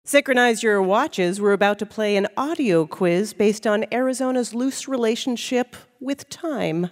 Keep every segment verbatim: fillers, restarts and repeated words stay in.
Synchronize your watches. We're about to play an audio quiz based on Arizona's loose relationship with time.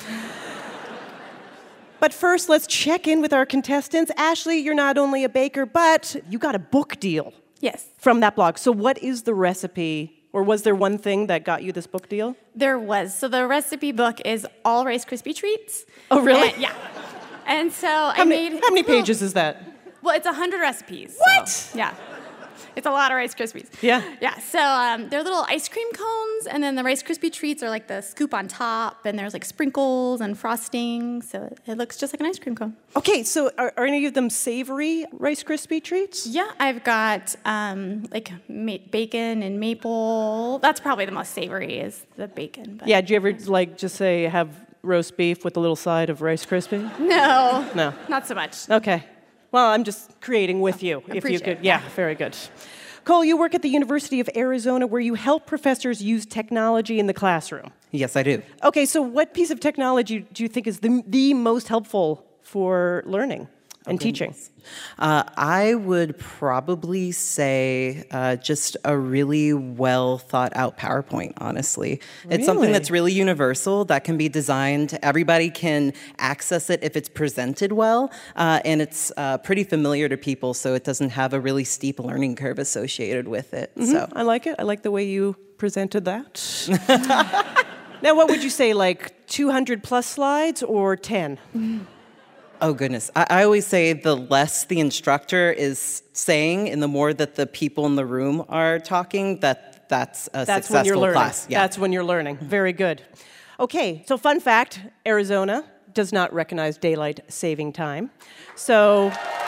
But first, let's check in with our contestants. Ashley, you're not only a baker, but you got a book deal. Yes. From that blog. So what is the recipe, or was there one thing that got you this book deal? There was. So the recipe book is all Rice Krispie treats. Oh, really? And, yeah. And so how I many, made... How many little, pages is that? Well, it's one hundred recipes. What? So, yeah. It's a lot of Rice Krispies. Yeah. Yeah, so um, they're little ice cream cones, and then the Rice Krispie treats are like the scoop on top, and there's like sprinkles and frosting, so it, it looks just like an ice cream cone. Okay, so are, are any of them savory Rice Krispie treats? Yeah, I've got um, like ma- bacon and maple. That's probably the most savory is the bacon. But. Yeah, do you ever like just say have roast beef with a little side of Rice Krispie? No. No. Not so much. Okay. Well, I'm just creating with you, if you could. It. Yeah, very good. Cole, you work at the University of Arizona where you help professors use technology in the classroom. Yes, I do. Okay, so what piece of technology do you think is the, the most helpful for learning and oh, teaching? Uh, I would probably say uh, just a really well thought out PowerPoint, honestly. Really? It's something that's really universal, that can be designed. Everybody can access it if it's presented well, uh, and it's uh, pretty familiar to people, so it doesn't have a really steep learning curve associated with it. Mm-hmm. So I like it. I like the way you presented that. Now, what would you say, like two hundred plus slides or ten? Mm-hmm. Oh, goodness. I, I always say the less the instructor is saying and the more that the people in the room are talking, that that's a that's successful when you're learning. class. Yeah. That's when you're learning. Very good. Okay, so fun fact, Arizona does not recognize daylight saving time. So,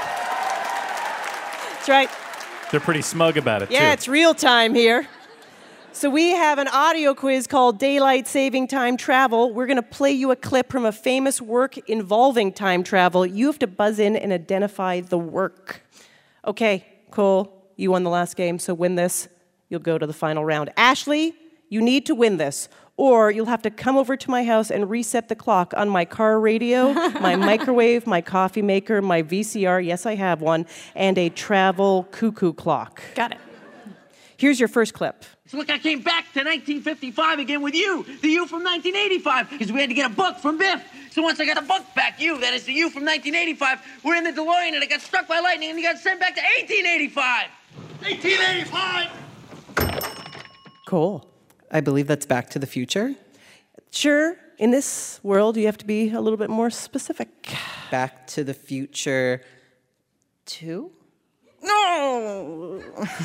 that's right. They're pretty smug about it, yeah, too. Yeah, it's real time here. So we have an audio quiz called Daylight Saving Time Travel. We're going to play you a clip from a famous work involving time travel. You have to buzz in and identify the work. Okay, Cole, you won the last game, so win this. You'll go to the final round. Ashley, you need to win this, or you'll have to come over to my house and reset the clock on my car radio, my microwave, my coffee maker, my V C R, yes, I have one, and a travel cuckoo clock. Got it. Here's your first clip. So look, I came back to nineteen fifty-five again with you, the you from nineteen eighty-five, because we had to get a book from Biff. So once I got the book back, you, that is the you from nineteen eighty-five, we're in the DeLorean and it got struck by lightning and you got sent back to eighteen eighty-five. eighteen eighty-five! Cool. I believe that's Back to the Future. Sure, in this world, you have to be a little bit more specific. Back to the Future two? No!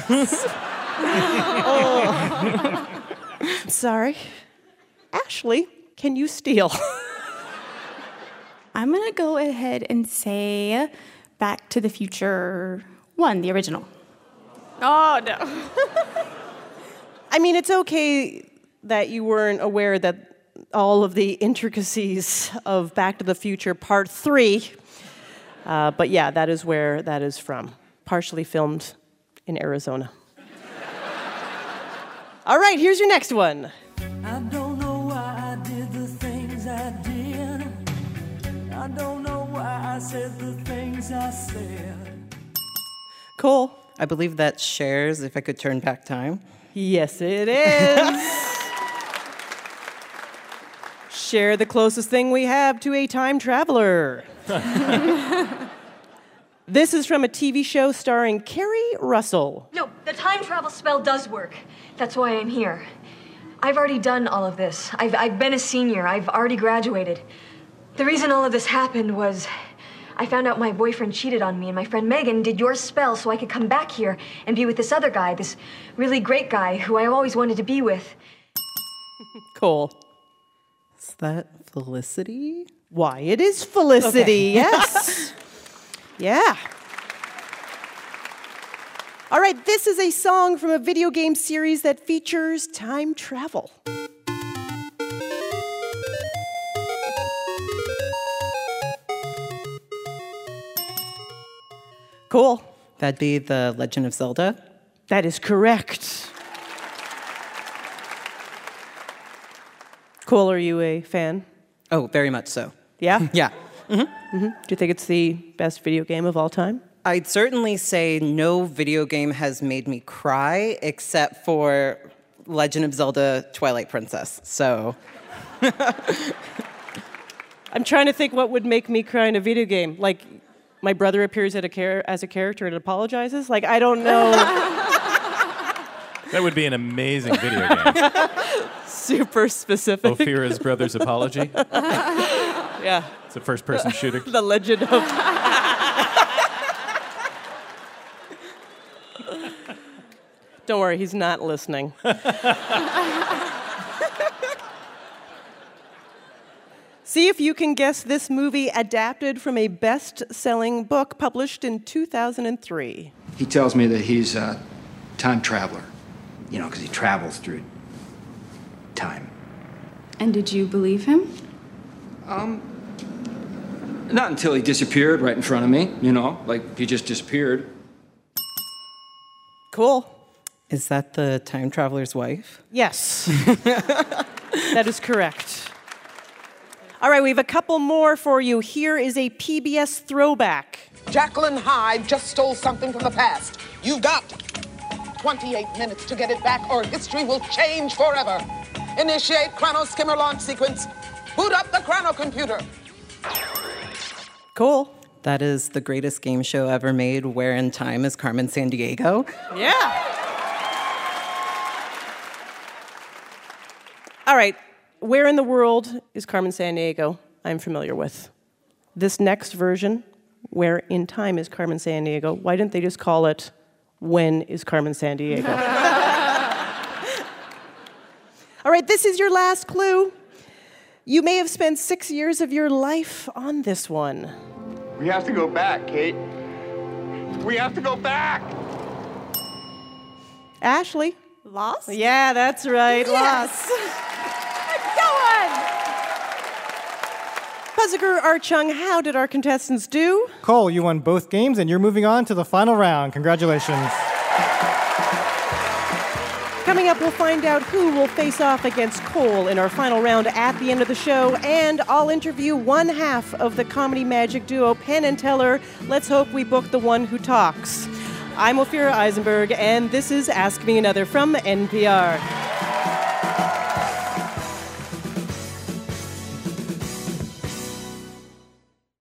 Oh. Sorry. Ashley, can you steal? I'm going to go ahead and say Back to the Future one, the original. Oh, no. I mean, it's okay that you weren't aware that all of the intricacies of Back to the Future Part three, uh, but yeah, that is where that is from. Partially filmed in Arizona. All right, here's your next one. I don't know why I did the things I did. I don't know why I said the things I said. Cole. I believe that shares If I Could Turn Back Time. Yes, it is. Share the closest thing we have to a time traveler. This is from a T V show starring Kerry Russell. No, the time travel spell does work. That's why I'm here. I've already done all of this. I've, I've been a senior. I've already graduated. The reason all of this happened was I found out my boyfriend cheated on me, and my friend Megan did your spell so I could come back here and be with this other guy, this really great guy who I always wanted to be with. Cool. Is that Felicity? Why, it is Felicity, Okay. yes. Yeah. All right, this is a song from a video game series that features time travel. Cool. That'd be The Legend of Zelda. That is correct. Cool, are you a fan? Oh, very much so. Yeah? Yeah. Mm-hmm. Mm-hmm. Do you think it's the best video game of all time? I'd certainly say no video game has made me cry except for Legend of Zelda Twilight Princess. So I'm trying to think what would make me cry in a video game. Like, my brother appears at a char- as a character and apologizes? Like, I don't know. That would be an amazing video game. Super specific. Ophira's Brother's Apology. Yeah. It's a first-person shooter. The Legend of... Don't worry, he's not listening. See if you can guess this movie adapted from a best-selling book published in two thousand three. He tells me that he's a time traveler, you know, because he travels through time. And did you believe him? Um, not until he disappeared right in front of me, you know, like he just disappeared. Cool. Is that the time traveler's wife? Yes. That is correct. All right, we have a couple more for you. Here is a P B S throwback. Jacqueline Hyde just stole something from the past. You've got twenty-eight minutes to get it back, or history will change forever. Initiate Chrono Skimmer launch sequence. Boot up the Chrono computer. Cool. That is the greatest game show ever made, Where in Time is Carmen Sandiego. Yeah. All right. Where in the world is Carmen Sandiego? I'm familiar with. This next version, Where in Time is Carmen Sandiego, why didn't they just call it When is Carmen Sandiego? All right, this is your last clue. You may have spent six years of your life on this one. We have to go back, Kate. We have to go back. Ashley. Lost? Yeah, that's right. Yes. Lost. Puzziger, Archung, how did our contestants do? Cole, you won both games, and you're moving on to the final round. Congratulations. Coming up, we'll find out who will face off against Cole in our final round at the end of the show, and I'll interview one half of the comedy magic duo Penn and Teller. Let's hope we book the one who talks. I'm Ophira Eisenberg, and this is Ask Me Another from N P R.